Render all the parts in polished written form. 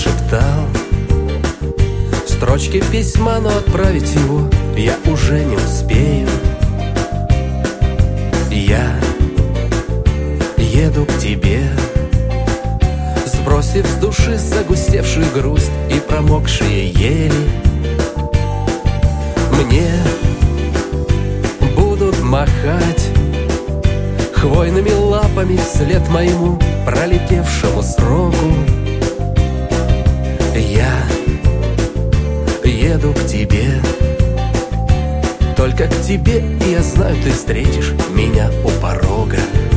шептал строчки письма, но отправить его я уже не успею. Я еду к тебе, сбросив с души загустевшую грусть и промокшие ели. Мне будут махать хвойными лапами вслед моему пролетевшему сроку. Я еду к тебе, только к тебе, и я знаю, ты встретишь меня у порога.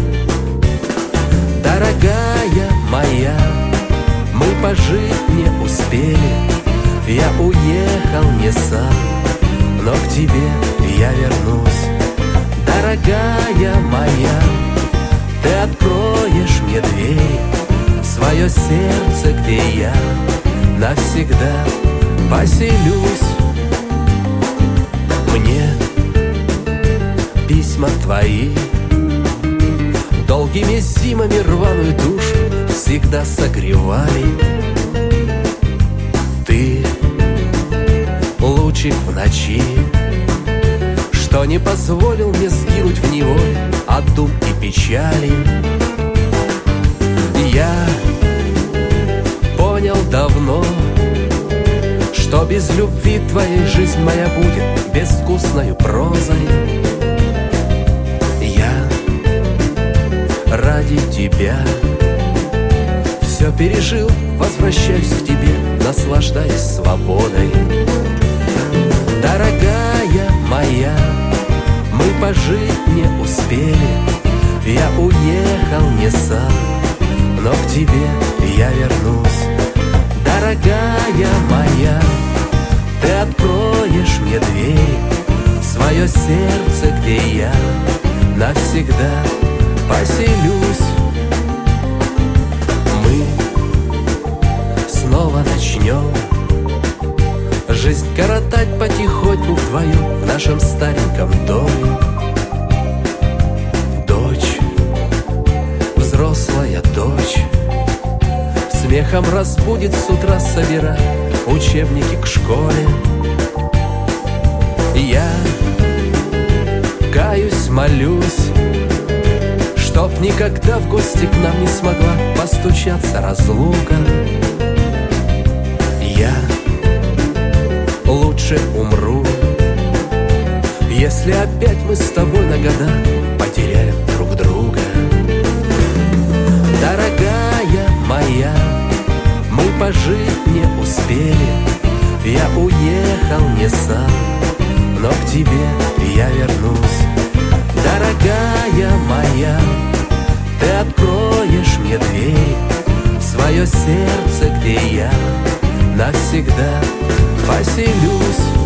Дорогая моя, мы пожить не успели, я уехал не сам, но к тебе я вернусь. Дорогая моя, ты откроешь мне дверь в свое сердце, где я навсегда поселюсь. Мне письма твои долгими зимами рваную душу всегда согревали. Ты лучик в ночи, что не позволил мне сгинуть в неволе от дум и печали. Я понял давно, что без любви твоей жизнь моя будет безвкусною прозой. Я ради тебя все пережил, возвращаюсь к тебе, наслаждаясь свободой. Дорогая моя, мы пожить не успели, я уехал не сам, но к тебе я вернусь. Дорогая моя, ты откроешь мне дверь в свое сердце, где я навсегда поселюсь. Мы снова начнем жизнь коротать потихоньку вдвоем в нашем стареньком доме. Дочь, взрослая дочь, смехом разбудит с утра, собирая учебники к школе. Я каюсь, молюсь, чтоб никогда в гости к нам не смогла постучаться разлука. Я лучше умру, если опять мы с тобой на года потеряем друг друга. Дорогая моя, мы пожить не успели, я уехал не сам, но к тебе я вернусь. Дорогая моя, ты откроешь мне дверь в свое сердце, где я навсегда поселюсь.